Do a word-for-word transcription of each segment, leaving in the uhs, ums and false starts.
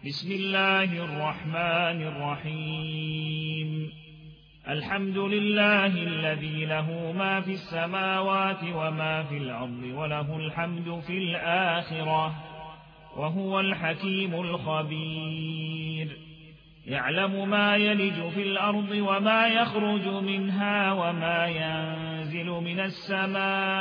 بسم الله الرحمن الرحيم الحمد لله الذي له ما في السماوات وما في الأرض وله الحمد في الآخرة وهو الحكيم الخبير يعلم ما يلج في الأرض وما يخرج منها وما ينزل من السماء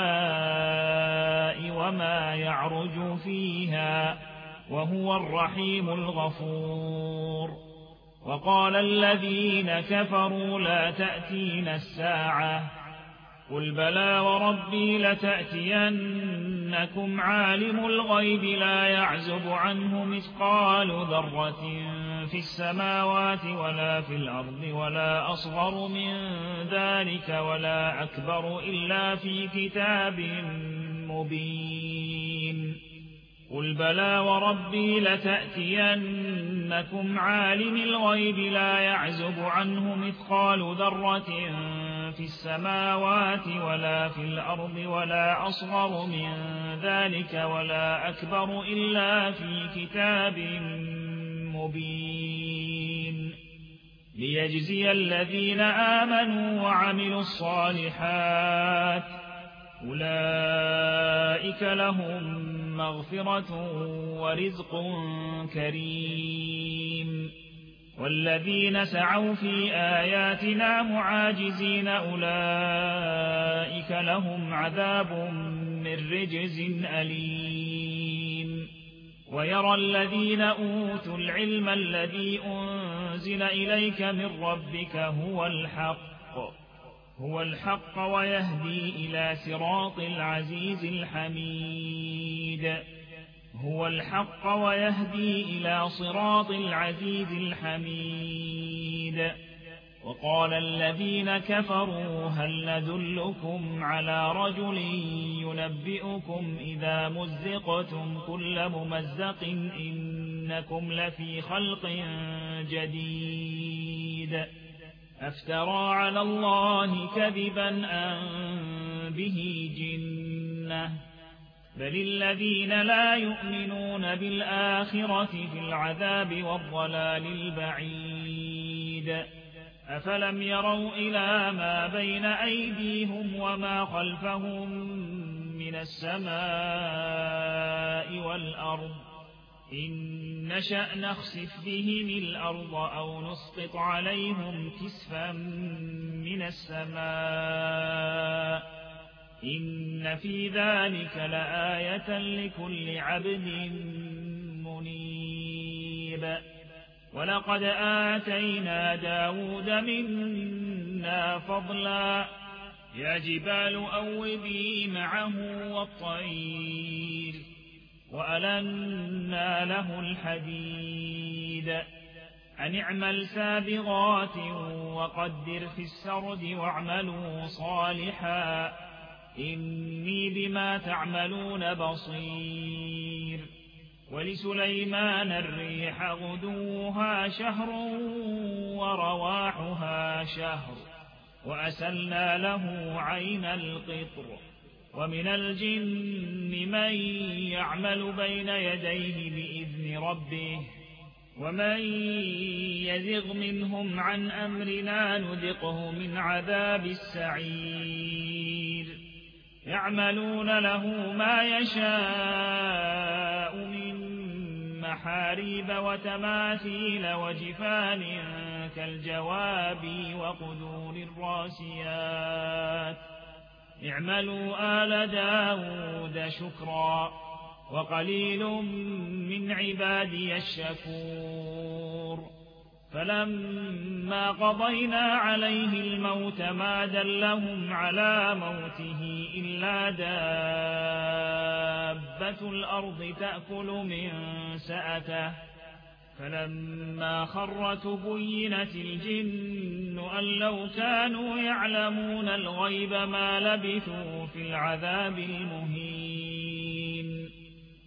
وما يعرج فيها وهو الرحيم الغفور وقال الذين كفروا لا تأتينا الساعة قل بلى وربي لتأتينكم عالم الغيب لا يعزب عنه مثقال ذرة في السماوات ولا في الأرض ولا أصغر من ذلك ولا أكبر إلا في كتاب مبين قل بلى وربي لتأتينكم عالم الغيب لا يعزب عنه مثقال ذرة في السماوات ولا في الأرض ولا أصغر من ذلك ولا أكبر إلا في كتاب مبين ليجزي الذين آمنوا وعملوا الصالحات أولئك لهم مغفرة ورزق كريم والذين سعوا في آياتنا معاجزين أولئك لهم عذاب من رجز أليم ويرى الذين أوتوا العلم الذي أنزل إليك من ربك هو الحق هو الحق ويهدي إلى صراط العزيز الحميد هو الحق ويهدي إلى صراط العزيز الحميد وقال الذين كفروا هل ندلكم على رجل ينبئكم إذا مزقتم كل ممزق إنكم لفي خلق جديد أفترى على الله كذبا أم به جنة بل الذين لا يؤمنون بالآخرة في العذاب والضلال البعيد أفلم يروا إلى ما بين أيديهم وما خلفهم من السماء والأرض إن نشأ نخسف بهم الأرض أو نسقط عليهم كسفا من السماء إن في ذلك لآية لكل عبد منيب ولقد آتينا داود منا فضلا يا جبال أوبي معه والطير وألنا له الحديد أن اعمل سابغات وقدر في السرد واعملوا صالحا إني بما تعملون بصير ولسليمان الريح غدوها شهر ورواحها شهر وأسلنا له عين القطر ومن الجن من يعمل بين يديه بإذن ربه ومن يزغ منهم عن أمرنا نذقه من عذاب السعير يعملون له ما يشاء من محاريب وتماثيل وجفان كالجواب وقدور الراسيات اعملوا آل داود شكرا وقليل من عبادي الشكور فلما قضينا عليه الموت ما دلهم على موته إلا دابة الأرض تأكل من سأته فلما خر تبينت الجن أن لو كانوا يعلمون الغيب ما لبثوا في العذاب المهين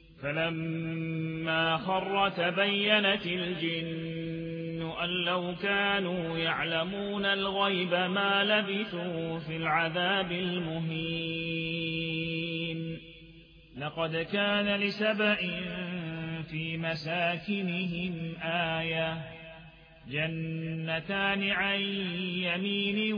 فلما خر تبينت الجن أن لو كانوا يعلمون الغيب ما لبثوا في العذاب المهين لقد كان لسبأ في مساكنهم آية جنتان عن يمين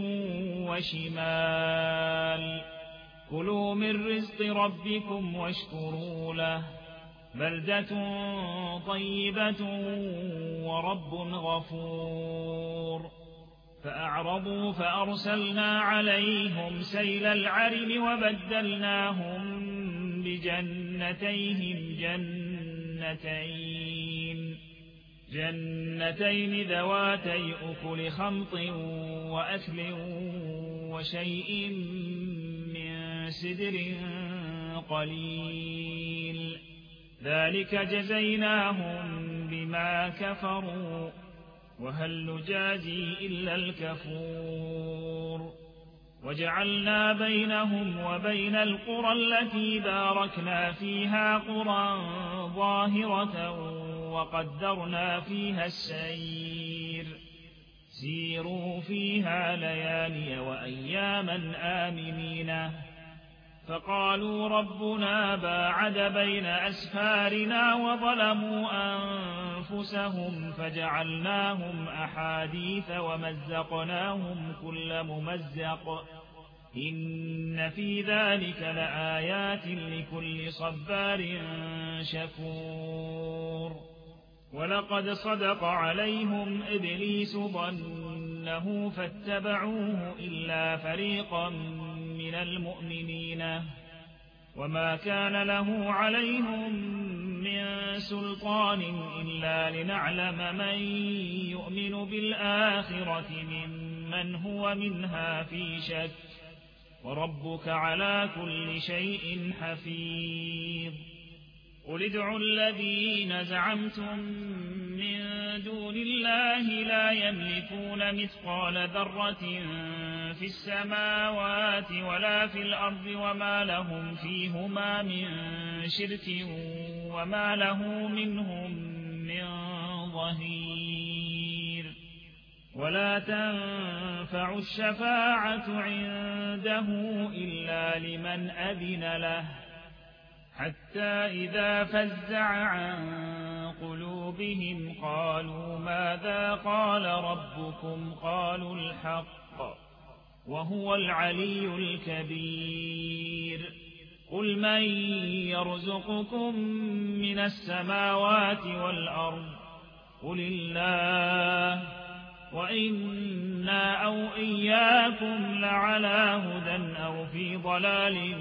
وشمال كلوا من رزق ربكم واشكروا له بلدة طيبة ورب غفور فأعرضوا فأرسلنا عليهم سيل العرم وبدلناهم بجنتيهم جنتين جنتين ذواتي أكل خمط وأكل وشيء من سدر قليل ذلك جزيناهم بما كفروا وهل نجازي إلا الكفور وجعلنا بينهم وبين القرى التي باركنا فيها قرى ظاهرة وقدرنا فيها السير سيروا فيها ليالي وأياما آمنين فقالوا ربنا باعد بين أسفارنا وظلموا أنفسهم فجعلناهم أحاديث ومزقناهم كل ممزق إن في ذلك لآيات لكل صبار شكور ولقد صدق عليهم إبليس ظنه فاتبعوه إلا فريقا من المؤمنين وما كان له عليهم من سلطان إلا لنعلم من يؤمن بالآخرة ممن هو منها في شك وربك على كل شيء حفيظ قل ادعوا الذين زعمتم من دون الله لا يملكون مثقال ذرة في السماوات ولا في الأرض وما لهم فيهما من شرك وما له منهم من ظهير ولا تنفع الشفاعة عنده إلا لمن أذن له حتى إذا فزع عن قلوبهم قالوا ماذا قال ربكم قالوا الحق وهو العلي الكبير قل من يرزقكم من السماوات والأرض قل الله وإنا أو إياكم لعلى هدى أو في ضلال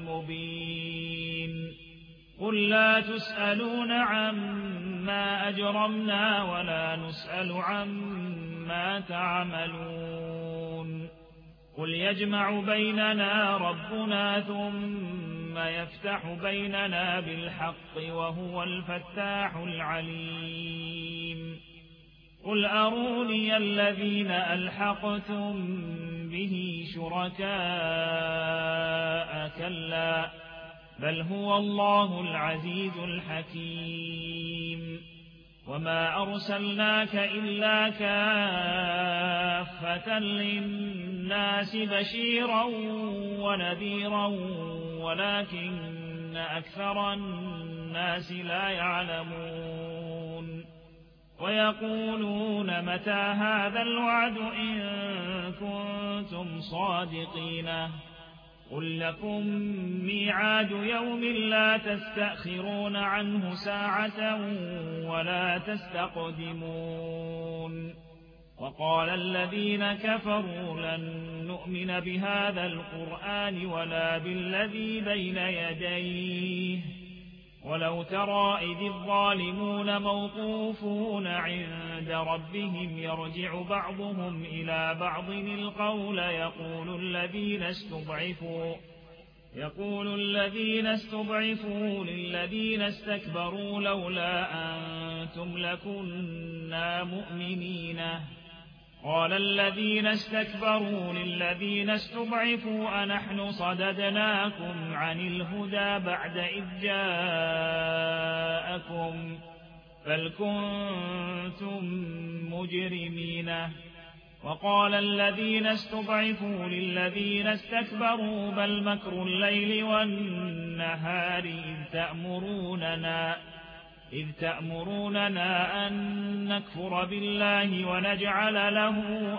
مبين قل لا تسألون عما أجرمنا ولا نسأل عما تعملون قل يجمع بيننا ربنا ثم يفتح بيننا بالحق وهو الفتاح العليم قل أروني الذين ألحقتم به شركاء كلا بل هو الله العزيز الحكيم وما أرسلناك إلا كافة للناس بشيرا ونذيرا ولكن أكثر الناس لا يعلمون ويقولون متى هذا الوعد إن كنتم صادقين قل لكم ميعاد يوم لا تستأخرون عنه ساعة ولا تستقدمون وقال الذين كفروا لن نؤمن بهذا القرآن ولا بالذي بين يديه ولو ترى إذ الظالمون موقوفون عند ربهم يرجع بعضهم إلى بعض القول يقول الذين استضعفوا يقول الذين استضعفوا للذين استكبروا لولا أنتم لكنا مؤمنين قال الذين استكبروا للذين استضعفوا أنحن صددناكم عن الهدى بعد إذ جاءكم بل كنتم مجرمين وقال الذين استضعفوا للذين استكبروا بل مكر الليل والنهار إذ تأمروننا إذ تأمروننا أن نكفر بالله ونجعل له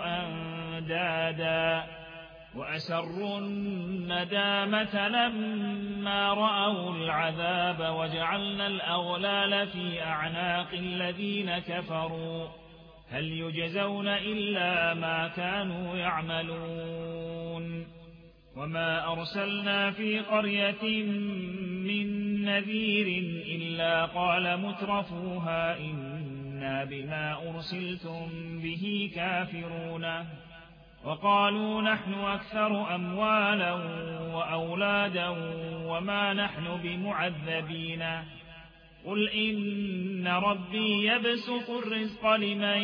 أندادا وأسروا الندامة لما رأوا العذاب وجعلنا الأغلال في أعناق الذين كفروا هل يجزون إلا ما كانوا يعملون وما أرسلنا في قرية من نذير إلا قال مترفوها إنا بما أرسلتم به كافرون وقالوا نحن أكثر أموالا وأولادا وما نحن بمعذبين قل إن ربي يبسط الرزق لمن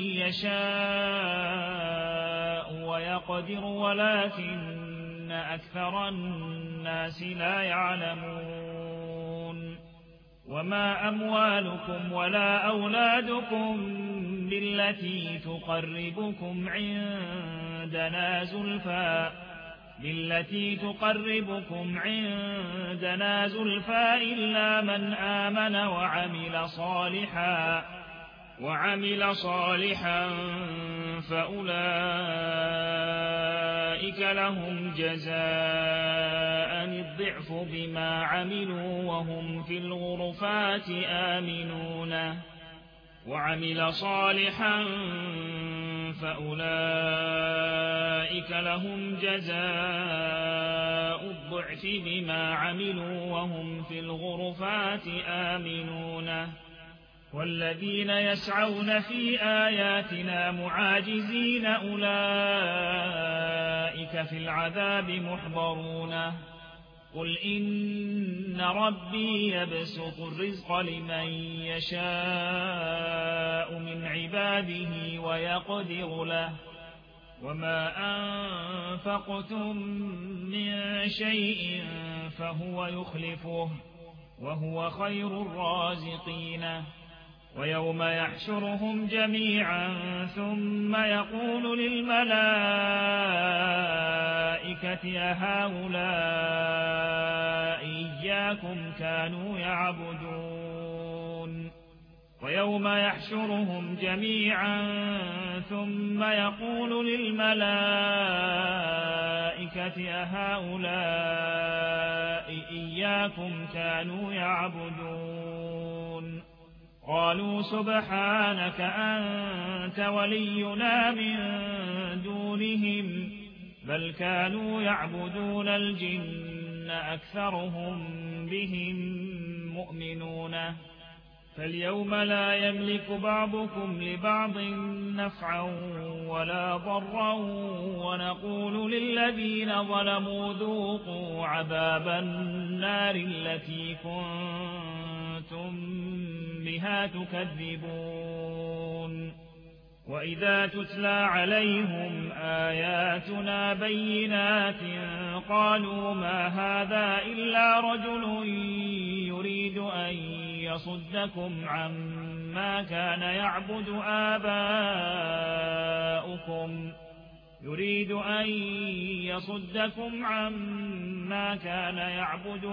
يشاء ويقدر ولكن أكثر الناس لا يعلمون وما أموالكم ولا أولادكم بالتي تقربكم عندنا زلفى بالتي تقربكم عندنا زلفى إلا من آمن وعمل صالحا وعمل صالحا فأولئك لهم جزاء الضعف بما عملوا وهم في الغرفات آمنون وعمل صالحا فأولئك لهم جزاء الضعف بما عملوا وهم في الغرفات آمنون والذين يسعون في آياتنا معاجزين أولئك في العذاب محضرون قل إن ربي يبسط الرزق لمن يشاء من عباده ويقدر له وما أنفقتم من شيء فهو يخلفه وهو خير الرازقين ويوم يحشرهم جميعا ثم يقول للملائكة أهؤلاء إياكم كانوا يعبدون ويوم يحشرهم جميعا ثم يقول للملائكة أهؤلاء إياكم كانوا يعبدون قالوا سبحانك أنت ولينا من دونهم بل كانوا يعبدون الجن أكثرهم بهم مؤمنون فاليوم لا يملك بعضكم لبعض نفعا ولا ضرا ونقول للذين ظلموا ذوقوا عذاب النار التي كنتم بها تكذبون وإذا تتلى عليهم آياتنا بينات قالوا ما هذا إلا رجل يريد أن يصدكم عما كان يعبد آباؤكم يريد أن يصدكم عما كان يعبد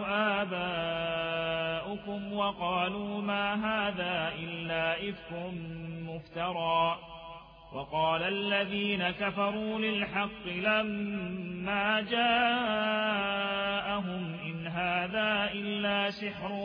آباؤكم وقالوا ما هذا إلا إفك مفترى وقال الذين كفروا للحق لما جاءهم إن هذا إلا سحر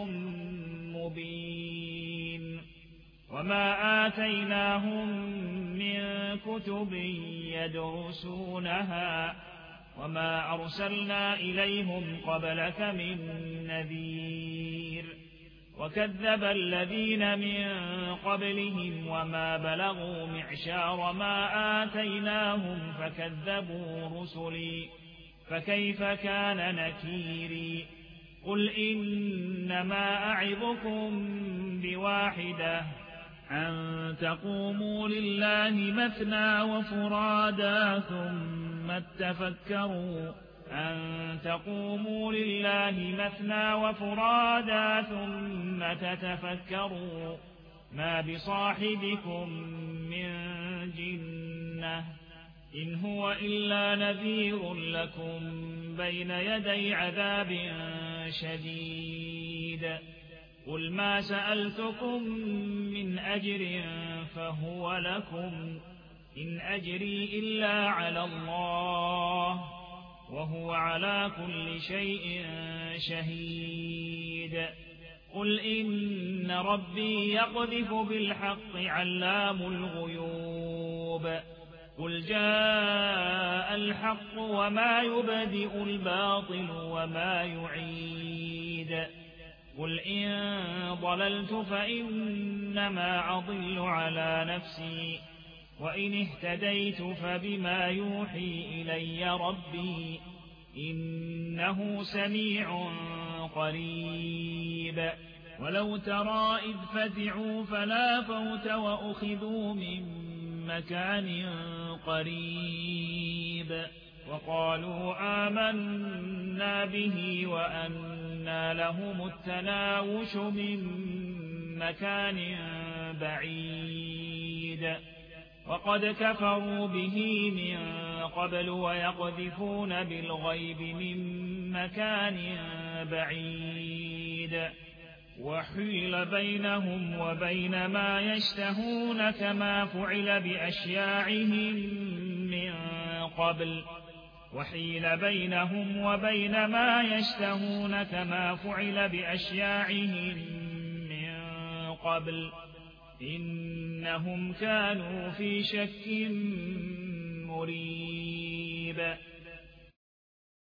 مبين وما آتيناهم من كتب يدرسونها وما أرسلنا إليهم قبلك من نذير وكذب الذين من قبلهم وما بلغوا معشار ما آتيناهم فكذبوا رسلي فكيف كان نكيري قل إنما أعظكم بواحدة أن تقوموا لله مثنى وفرادا ثم تفكروا أن تقوموا لله مثنى وفرادا ثم تتفكروا ما بصاحبكم من جنة إن هو إلا نذير لكم بين يدي عذاب شديد قل ما سألتكم من أجر فهو لكم إن أجري إلا على الله وهو على كل شيء شهيد قل إن ربي يقذف بالحق علام الغيوب قل جاء الحق وما يبدئ الباطل وما يعيد قل إن ضللت فإنما أضل على نفسي وإن اهتديت فبما يوحي إلي ربي إنه سميع قريب ولو ترى إذ فزعوا فلا فوت وأخذوا من مكان قريب وقالوا آمنا به وأنى لهم التناوش من مكان بعيد وقد كفروا به من قبل ويقذفون بالغيب من مكان بعيد وحيل بينهم وبين ما يشتهون كما فعل بأشياعهم من قبل وحيل بينهم وبين ما يشتهون كما فعل بأشياعهم من قبل إنهم كانوا في شك مريب